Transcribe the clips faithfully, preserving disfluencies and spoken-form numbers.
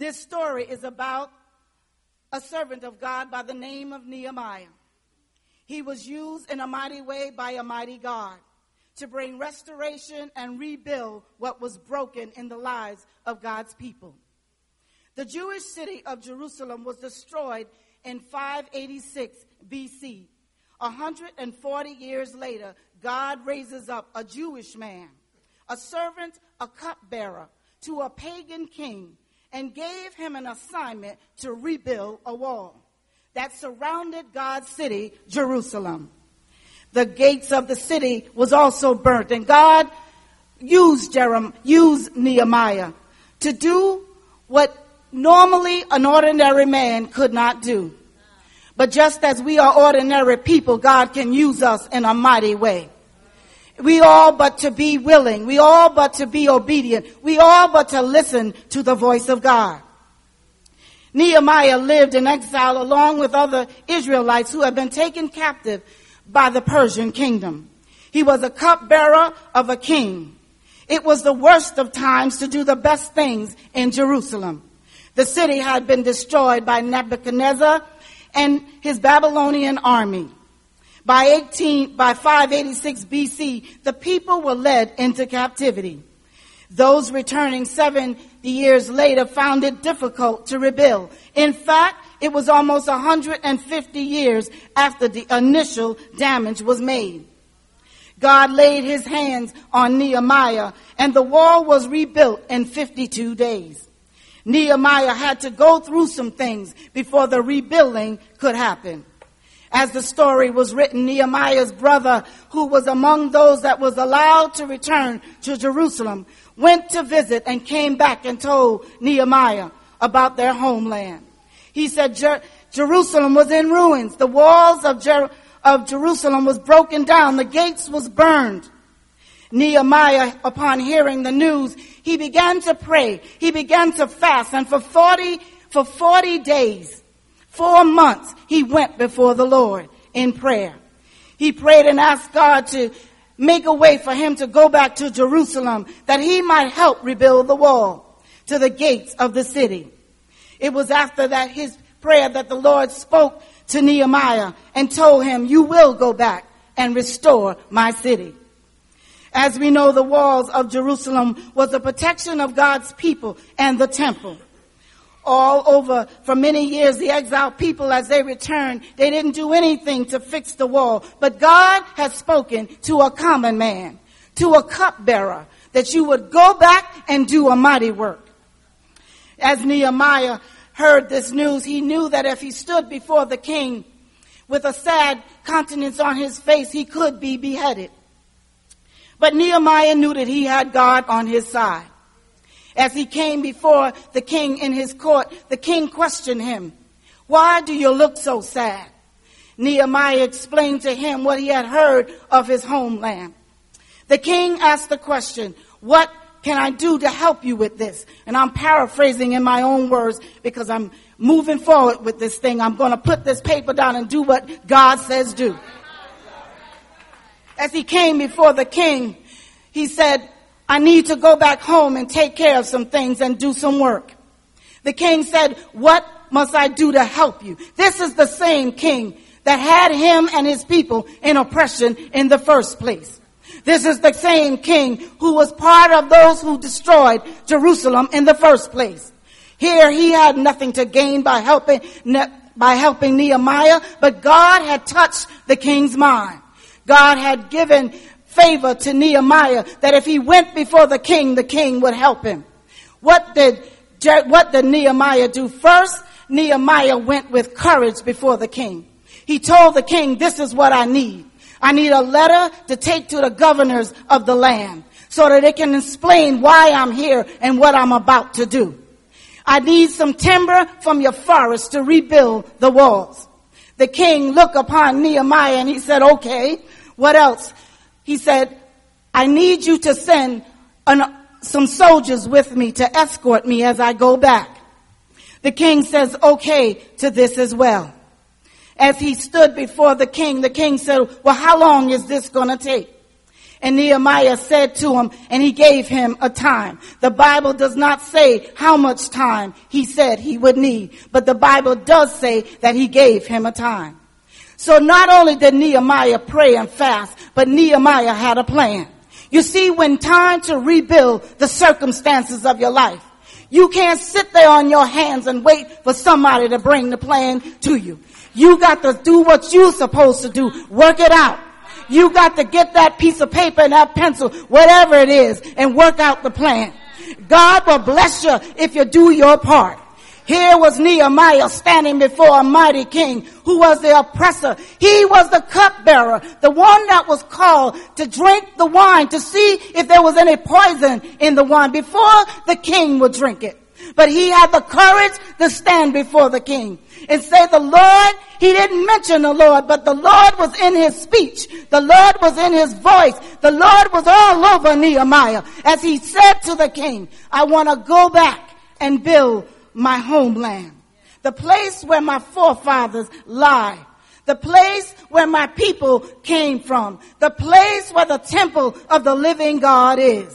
This story is about a servant of God by the name of Nehemiah. He was used in a mighty way by a mighty God to bring restoration and rebuild what was broken in the lives of God's people. The Jewish city of Jerusalem was destroyed in five eighty-six B C. one hundred forty years later, God raises up a Jewish man, a servant, a cupbearer, to a pagan king, and gave him an assignment to rebuild a wall that surrounded God's city, Jerusalem. The gates of the city was also burnt, and God used Jerem, used Nehemiah to do what normally an ordinary man could not do. But just as we are ordinary people, God can use us in a mighty way. We all but to be willing. We all but to be obedient. We all but to listen to the voice of God. Nehemiah lived in exile along with other Israelites who had been taken captive by the Persian kingdom. He was a cupbearer of a king. It was the worst of times to do the best things in Jerusalem. The city had been destroyed by Nebuchadnezzar and his Babylonian army. By eighteen, by five eighty-six B C, the people were led into captivity. Those returning seventy years later found it difficult to rebuild. In fact, it was almost one hundred fifty years after the initial damage was made. God laid his hands on Nehemiah, and the wall was rebuilt in fifty-two days. Nehemiah had to go through some things before the rebuilding could happen. As the story was written, Nehemiah's brother, who was among those that was allowed to return to Jerusalem, went to visit and came back and told Nehemiah about their homeland. He said Jer- Jerusalem was in ruins. The walls of, Jer- of Jerusalem was broken down. The gates was burned. Nehemiah, upon hearing the news, he began to pray. He began to fast. And for forty, for forty days, four months, he went before the Lord in prayer. He prayed and asked God to make a way for him to go back to Jerusalem, that he might help rebuild the wall to the gates of the city. It was after that his prayer that the Lord spoke to Nehemiah and told him, "You will go back and restore my city." As we know, the walls of Jerusalem was the protection of God's people and the temple. All over, for many years, the exiled people, as they returned, they didn't do anything to fix the wall. But God had spoken to a common man, to a cupbearer, that you would go back and do a mighty work. As Nehemiah heard this news, he knew that if he stood before the king with a sad countenance on his face, he could be beheaded. But Nehemiah knew that he had God on his side. As he came before the king in his court, the king questioned him, "Why do you look so sad?" Nehemiah explained to him what he had heard of his homeland. The king asked the question, "What can I do to help you with this?" And I'm paraphrasing in my own words because I'm moving forward with this thing. I'm going to put this paper down and do what God says do. As he came before the king, he said, "I need to go back home and take care of some things and do some work." The king said, "What must I do to help you?" This is the same king that had him and his people in oppression in the first place. This is the same king who was part of those who destroyed Jerusalem in the first place. Here he had nothing to gain by helping, by helping Nehemiah, but God had touched the king's mind. God had given favor to Nehemiah that if he went before the king, the king would help him. What did, what did Nehemiah do? First, Nehemiah went with courage before the king. He told the king, "This is what I need. I need a letter to take to the governors of the land so that they can explain why I'm here and what I'm about to do. I need some timber from your forest to rebuild the walls." The king looked upon Nehemiah and he said, "Okay, what else?" He said, "I need you to send an, some soldiers with me to escort me as I go back." The king says, "Okay," to this as well. As he stood before the king, the king said, "Well, how long is this going to take?" And Nehemiah said to him, and he gave him a time. The Bible does not say how much time he said he would need, but the Bible does say that he gave him a time. So not only did Nehemiah pray and fast, but Nehemiah had a plan. You see, when time to rebuild the circumstances of your life, you can't sit there on your hands and wait for somebody to bring the plan to you. You got to do what you're supposed to do. Work it out. You got to get that piece of paper and that pencil, whatever it is, and work out the plan. God will bless you if you do your part. Here was Nehemiah standing before a mighty king who was the oppressor. He was the cupbearer, the one that was called to drink the wine to see if there was any poison in the wine before the king would drink it. But he had the courage to stand before the king and say the Lord. He didn't mention the Lord, but the Lord was in his speech. The Lord was in his voice. The Lord was all over Nehemiah as he said to the king, I want to go back and build my homeland, the place where my forefathers lie, the place where my people came from, the place where the temple of the living God is.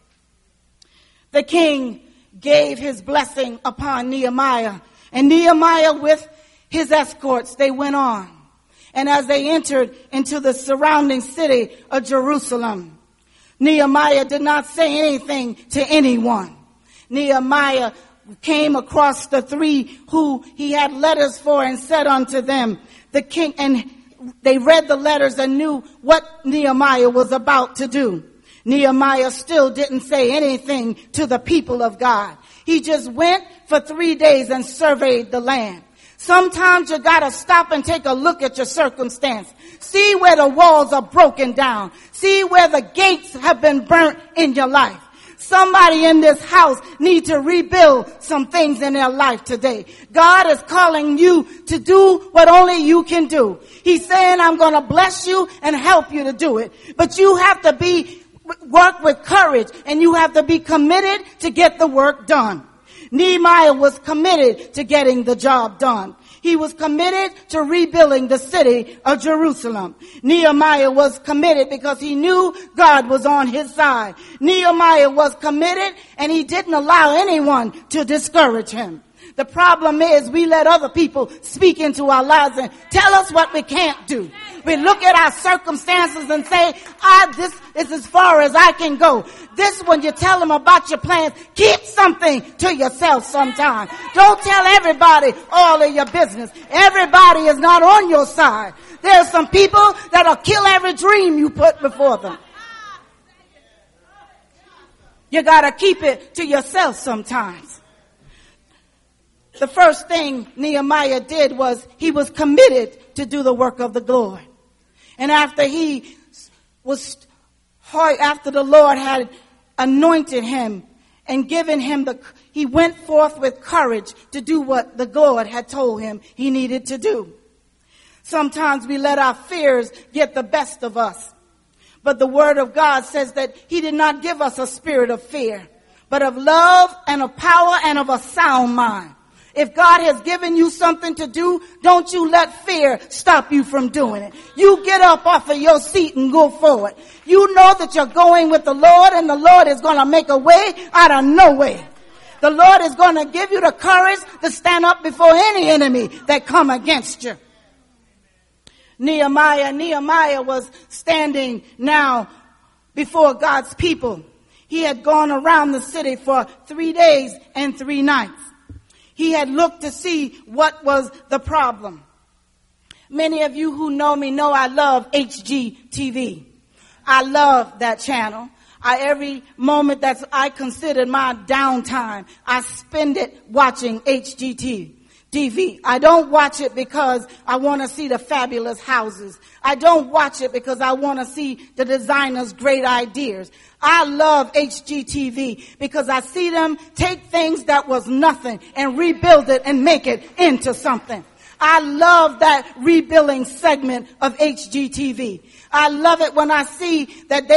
The king gave his blessing upon Nehemiah, and Nehemiah with his escorts, they went on. And as they entered into the surrounding city of Jerusalem, Nehemiah did not say anything to anyone. Nehemiah came across the three who he had letters for and said unto them, the king, and they read the letters and knew what Nehemiah was about to do. Nehemiah still didn't say anything to the people of God. He just went for three days and surveyed the land. Sometimes you gotta stop and take a look at your circumstance. See where the walls are broken down. See where the gates have been burnt in your life. Somebody in this house needs to rebuild some things in their life today. God is calling you to do what only you can do. He's saying, I'm going to bless you and help you to do it. But you have to be, work with courage, and you have to be committed to get the work done. Nehemiah was committed to getting the job done. He was committed to rebuilding the city of Jerusalem. Nehemiah was committed because he knew God was on his side. Nehemiah was committed, and he didn't allow anyone to discourage him. The problem is we let other people speak into our lives and tell us what we can't do. We look at our circumstances and say, ah, this is as far as I can go. This, when you tell them about your plans, keep something to yourself sometime. Don't tell everybody all of your business. Everybody is not on your side. There are some people that'll kill every dream you put before them. You gotta keep it to yourself sometimes. The first thing Nehemiah did was he was committed to do the work of the Lord. And after he was, after the Lord had anointed him and given him the, he went forth with courage to do what the Lord had told him he needed to do. Sometimes we let our fears get the best of us. But the word of God says that he did not give us a spirit of fear, but of love and of power and of a sound mind. If God has given you something to do, don't you let fear stop you from doing it. You get up off of your seat and go forward. You know that you're going with the Lord, and the Lord is going to make a way out of no way. The Lord is going to give you the courage to stand up before any enemy that come against you. Nehemiah, Nehemiah was standing now before God's people. He had gone around the city for three days and three nights. He had looked to see what was the problem. Many of you who know me know I love H G T V. I love that channel. I, every moment that I consider my downtime, I spend it watching H G T V. I don't watch it because I want to see the fabulous houses. I don't watch it because I want to see the designers' great ideas. I love H G T V because I see them take things that was nothing and rebuild it and make it into something. I love that rebuilding segment of H G T V. I love it when I see that they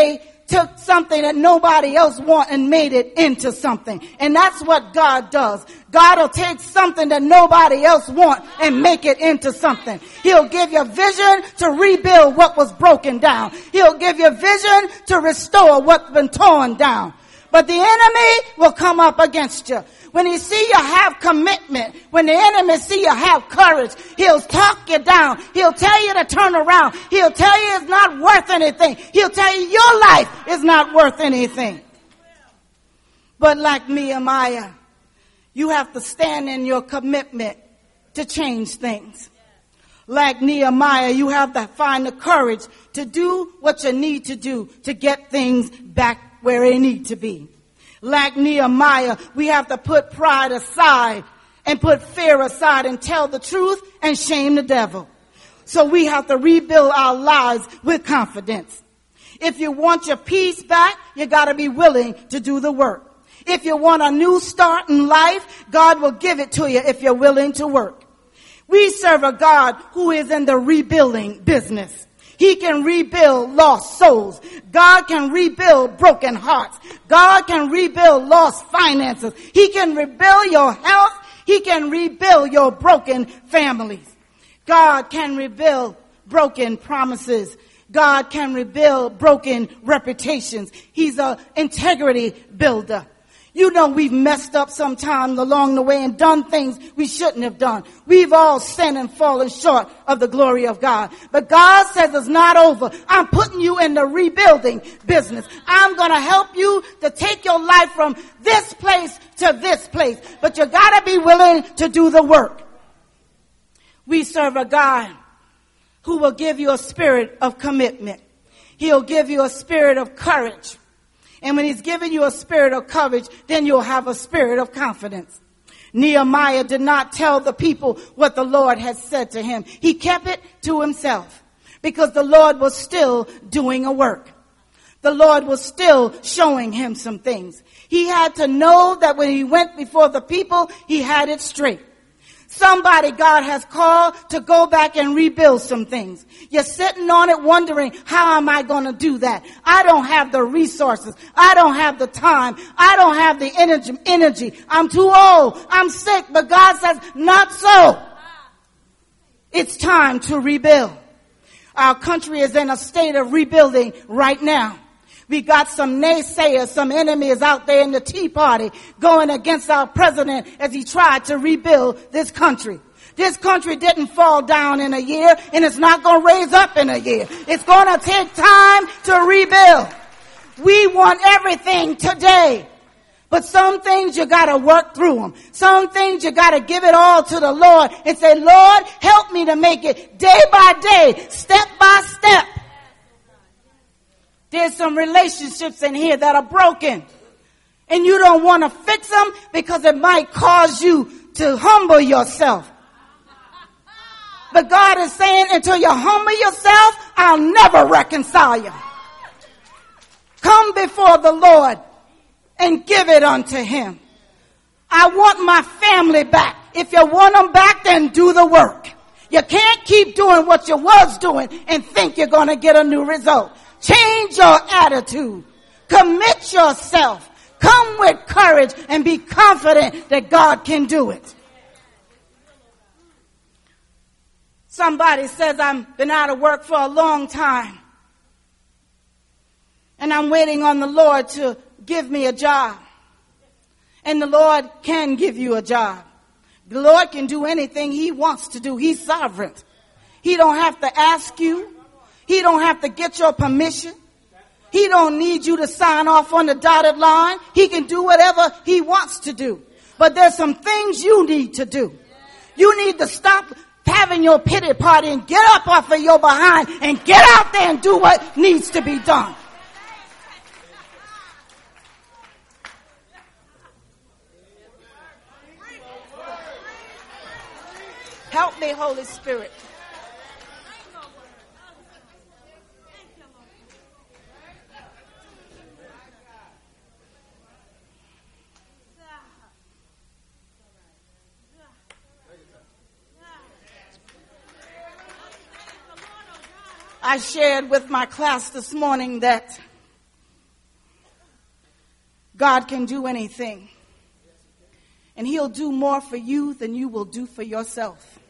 took something that nobody else wanted and made it into something. And that's what God does. God will take something that nobody else wants and make it into something. He'll give you vision to rebuild what was broken down. He'll give you vision to restore what's been torn down. But the enemy will come up against you. When he see you have commitment, when the enemy see you have courage, he'll talk you down. He'll tell you to turn around. He'll tell you it's not worth anything. He'll tell you your life is not worth anything. But like Nehemiah, you have to stand in your commitment to change things. Like Nehemiah, you have to find the courage to do what you need to do to get things back where they need to be. Like Nehemiah, we have to put pride aside and put fear aside and tell the truth and shame the devil. So we have to rebuild our lives with confidence. If you want your peace back, you got to be willing to do the work. If you want a new start in life, God will give it to you if you're willing to work. We serve a God who is in the rebuilding business. He can rebuild lost souls. God can rebuild broken hearts. God can rebuild lost finances. He can rebuild your health. He can rebuild your broken families. God can rebuild broken promises. God can rebuild broken reputations. He's an integrity builder. You know, we've messed up sometimes along the way and done things we shouldn't have done. We've all sinned and fallen short of the glory of God. But God says it's not over. I'm putting you in the rebuilding business. I'm going to help you to take your life from this place to this place. But you got to be willing to do the work. We serve a God who will give you a spirit of commitment. He'll give you a spirit of courage. And when he's giving you a spirit of courage, then you'll have a spirit of confidence. Nehemiah did not tell the people what the Lord had said to him. He kept it to himself because the Lord was still doing a work. The Lord was still showing him some things. He had to know that when he went before the people, he had it straight. Somebody God has called to go back and rebuild some things. You're sitting on it wondering, how am I going to do that? I don't have the resources. I don't have the time. I don't have the energy. energy. I'm too old. I'm sick. But God says, not so. It's time to rebuild. Our country is in a state of rebuilding right now. We got some naysayers, some enemies out there in the Tea Party going against our president as he tried to rebuild this country. This country didn't fall down in a year, and it's not going to raise up in a year. It's going to take time to rebuild. We want everything today. But some things you got to work through them. Some things you got to give it all to the Lord and say, Lord, help me to make it day by day, step by step. There's some relationships in here that are broken. And you don't want to fix them because it might cause you to humble yourself. But God is saying, until you humble yourself, I'll never reconcile you. Come before the Lord and give it unto him. I want my family back. If you want them back, then do the work. You can't keep doing what you was doing and think you're going to get a new result. Change your attitude. Commit yourself. Come with courage and be confident that God can do it. Somebody says, I've been out of work for a long time, and I'm waiting on the Lord to give me a job. And the Lord can give you a job. The Lord can do anything he wants to do. He's sovereign. He don't have to ask you. He don't have to get your permission. He don't need you to sign off on the dotted line. He can do whatever he wants to do. But there's some things you need to do. You need to stop having your pity party and get up off of your behind and get out there and do what needs to be done. Help me, Holy Spirit. I shared with my class this morning that God can do anything. And he'll do more for you than you will do for yourself.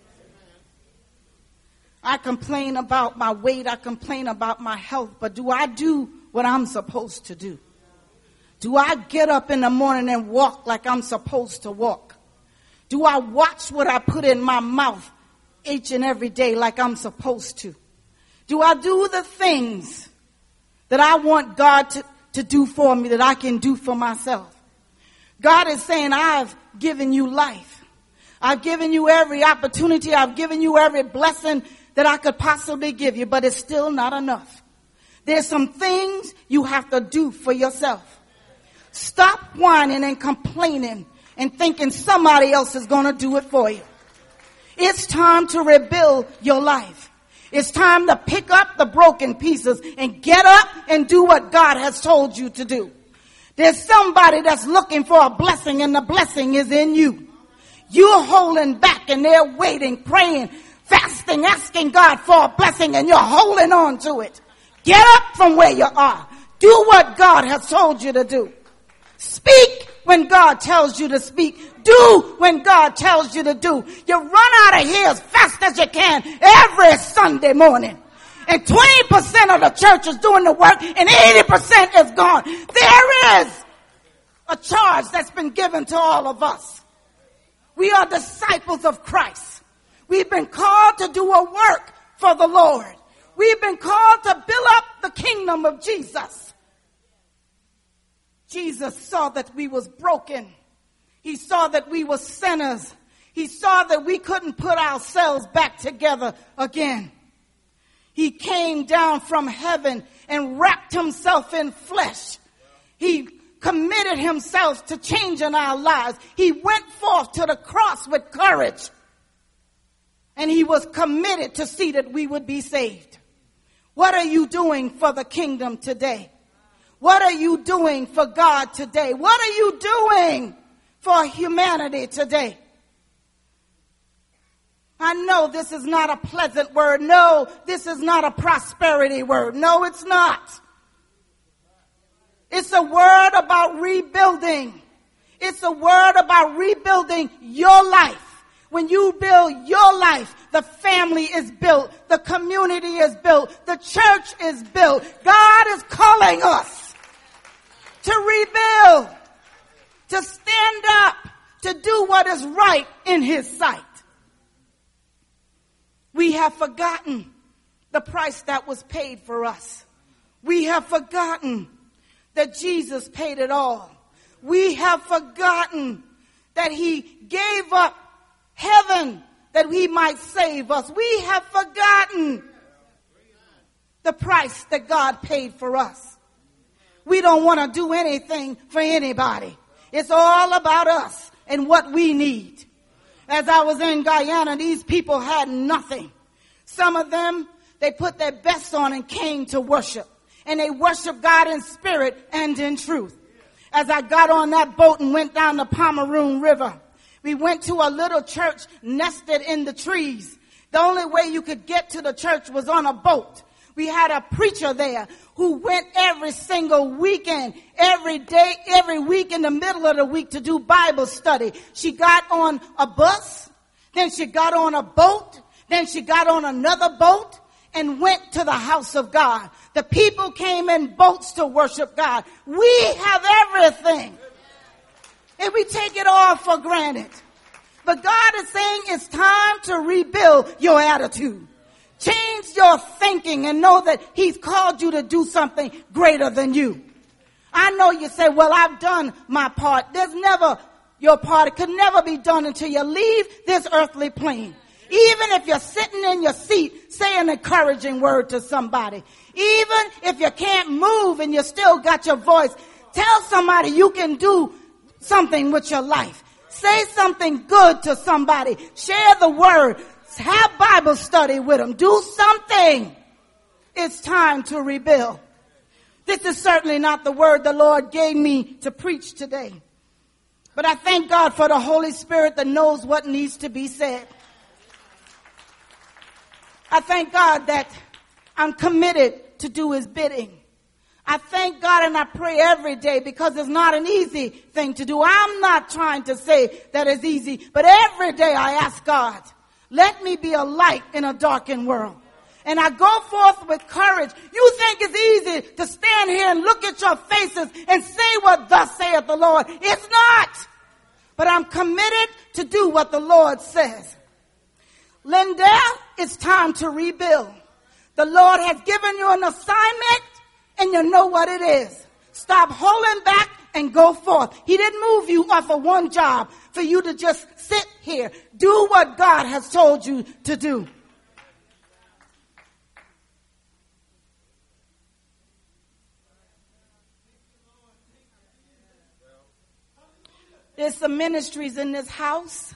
I complain about my weight. I complain about my health. But do I do what I'm supposed to do? Do I get up in the morning and walk like I'm supposed to walk? Do I watch what I put in my mouth each and every day like I'm supposed to? Do I do the things that I want God to, to do for me that I can do for myself? God is saying, I've given you life. I've given you every opportunity. I've given you every blessing that I could possibly give you, but it's still not enough. There's some things you have to do for yourself. Stop whining and complaining and thinking somebody else is going to do it for you. It's time to rebuild your life. It's time to pick up the broken pieces and get up and do what God has told you to do. There's somebody that's looking for a blessing, and the blessing is in you. You're holding back and they're waiting, praying, fasting, asking God for a blessing, and you're holding on to it. Get up from where you are. Do what God has told you to do. Speak when God tells you to speak. Do when God tells you to do. You run out of here as fast as you can every Sunday morning. And twenty percent of the church is doing the work and eighty percent is gone. There is a charge that's been given to all of us. We are disciples of Christ. We've been called to do a work for the Lord. We've been called to build up the kingdom of Jesus. Jesus saw that we was broken. He saw that we were sinners. He saw that we couldn't put ourselves back together again. He came down from heaven and wrapped himself in flesh. He committed himself to changing our lives. He went forth to the cross with courage. And he was committed to see that we would be saved. What are you doing for the kingdom today? What are you doing for God today? What are you doing for humanity today? I know this is not a pleasant word. No, this is not a prosperity word. No, it's not. It's a word about rebuilding. It's a word about rebuilding your life. When you build your life, the family is built, the community is built, the church is built. God is calling us to rebuild, to stand up, to do what is right in his sight. We have forgotten the price that was paid for us. We have forgotten that Jesus paid it all. We have forgotten that he gave up heaven that he might save us. We have forgotten the price that God paid for us. We don't want to do anything for anybody. It's all about us and what we need. As I was in Guyana, these people had nothing. Some of them, they put their best on and came to worship. And they worship God in spirit and in truth. As I got on that boat and went down the Pomeroon River, we went to a little church nested in the trees. The only way you could get to the church was on a boat. We had a preacher there who went every single weekend, every day, every week in the middle of the week to do Bible study. She got on a bus, then she got on a boat, then she got on another boat and went to the house of God. The people came in boats to worship God. We have everything, and we take it all for granted. But God is saying it's time to rebuild your attitude. Change your thinking and know that he's called you to do something greater than you. I know you say, well, I've done my part. There's never your part. It could never be done until you leave this earthly plane. Even if you're sitting in your seat, say an encouraging word to somebody. Even if you can't move and you still got your voice, tell somebody you can do something with your life. Say something good to somebody. Share the word. Have Bible study with them. Do something. It's time to rebuild. This is certainly not the word the Lord gave me to preach today. But I thank God for the Holy Spirit that knows what needs to be said. I thank God that I'm committed to do his bidding. I thank God and I pray every day because it's not an easy thing to do. I'm not trying to say that it's easy, but every day I ask God, let me be a light in a darkened world. And I go forth with courage. You think it's easy to stand here and look at your faces and say what thus saith the Lord. It's not. But I'm committed to do what the Lord says. Linda, it's time to rebuild. The Lord has given you an assignment and you know what it is. Stop holding back and go forth. He didn't move you off of one job for you to just sit here. Do what God has told you to do. There's some ministries in this house,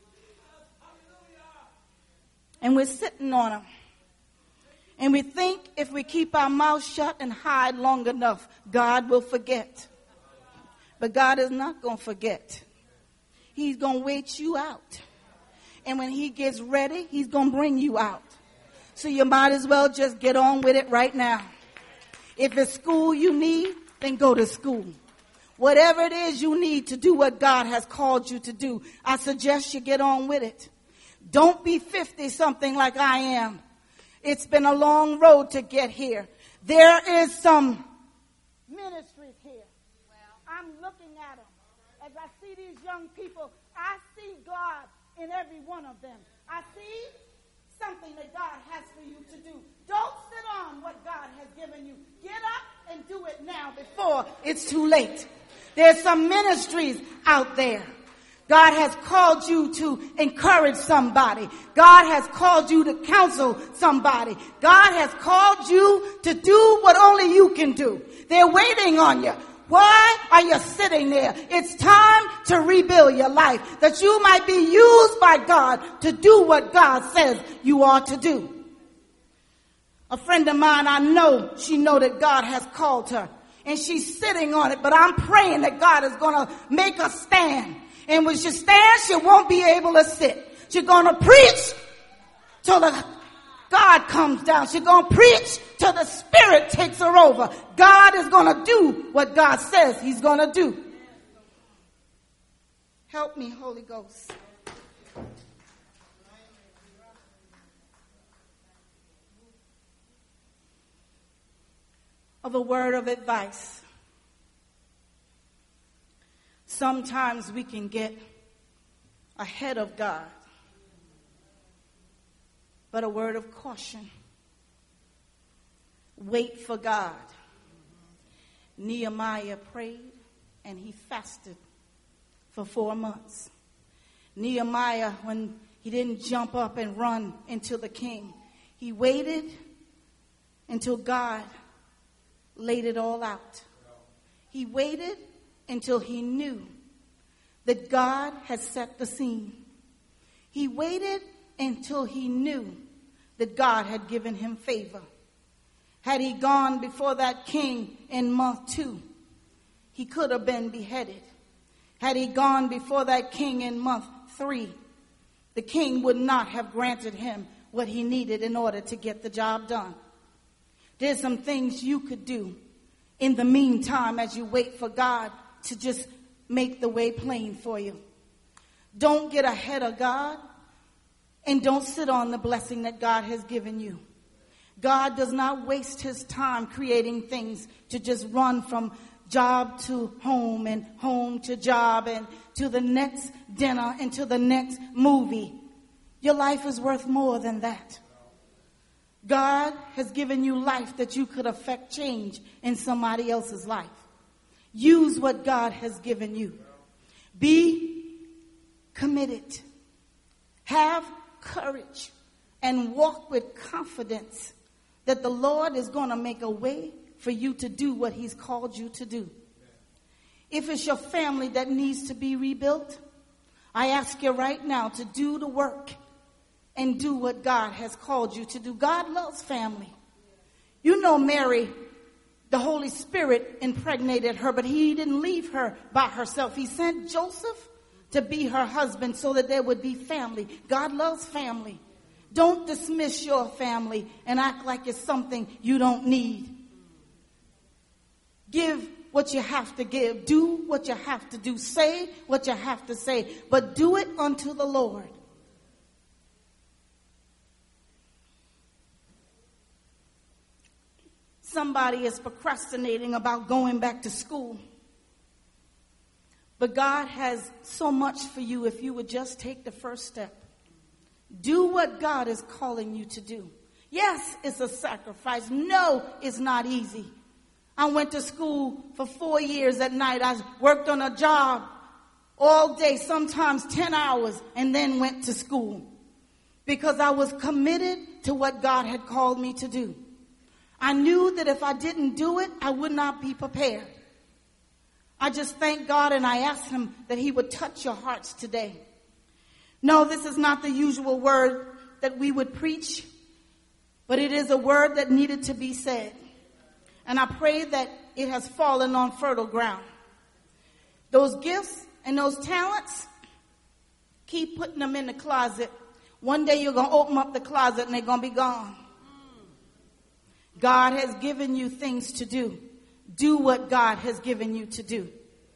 and we're sitting on them. And we think if we keep our mouth shut and hide long enough, God will forget. But God is not going to forget. He's going to wait you out. And when he gets ready, he's going to bring you out. So you might as well just get on with it right now. If it's school you need, then go to school. Whatever it is you need to do what God has called you to do, I suggest you get on with it. Don't be fifty-something like I am. It's been a long road to get here. There is some ministries here. I'm looking at them. As I see these young people, I see God in every one of them. I see something that God has for you to do. Don't sit on what God has given you. Get up and do it now before it's too late. There's some ministries out there. God has called you to encourage somebody. God has called you to counsel somebody. God has called you to do what only you can do. They're waiting on you. Why are you sitting there? It's time to rebuild your life, that you might be used by God to do what God says you are to do. A friend of mine, I know she know that God has called her, and she's sitting on it, but I'm praying that God is going to make her stand. And when she stands, she won't be able to sit. She's going to preach till the God comes down. She's going to preach till the Spirit takes her over. God is going to do what God says he's going to do. Help me, Holy Ghost. Of a word of advice. Sometimes we can get ahead of God. But a word of caution. Wait for God. Nehemiah prayed and he fasted for four months. Nehemiah, when he didn't jump up and run into the king, he waited until God laid it all out. He waited until he knew that God had set the scene. He waited until he knew that God had given him favor. Had he gone before that king in month two, he could have been beheaded. Had he gone before that king in month three, the king would not have granted him what he needed in order to get the job done. There's some things you could do in the meantime as you wait for God to just make the way plain for you. Don't get ahead of God, and don't sit on the blessing that God has given you. God does not waste his time creating things to just run from job to home and home to job and to the next dinner and to the next movie. Your life is worth more than that. God has given you life that you could affect change in somebody else's life. Use what God has given you. Be committed. Have courage and walk with confidence that the Lord is going to make a way for you to do what he's called you to do. If it's your family that needs to be rebuilt, I ask you right now to do the work and do what God has called you to do. God loves family. You know Mary, the Holy Spirit impregnated her, but he didn't leave her by herself. He sent Joseph to be her husband so that there would be family. God loves family. Don't dismiss your family and act like it's something you don't need. Give what you have to give. Do what you have to do. Say what you have to say. But do it unto the Lord. Somebody is procrastinating about going back to school. But God has so much for you if you would just take the first step. Do what God is calling you to do. Yes, it's a sacrifice. No, it's not easy. I went to school for four years at night. I worked on a job all day, sometimes ten hours, and then went to school because I was committed to what God had called me to do. I knew that if I didn't do it, I would not be prepared. I just thank God and I ask him that he would touch your hearts today. No, this is not the usual word that we would preach, but it is a word that needed to be said. And I pray that it has fallen on fertile ground. Those gifts and those talents, keep putting them in the closet. One day you're going to open up the closet and they're going to be gone. God has given you things to do. Do what God has given you to do.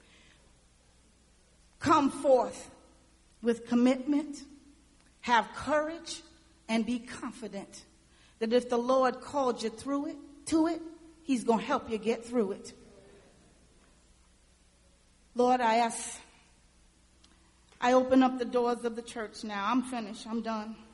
Come forth with commitment, have courage, and be confident that if the Lord called you through it, to it, he's going to help you get through it. Lord, I ask, I open up the doors of the church now. I'm finished. I'm done.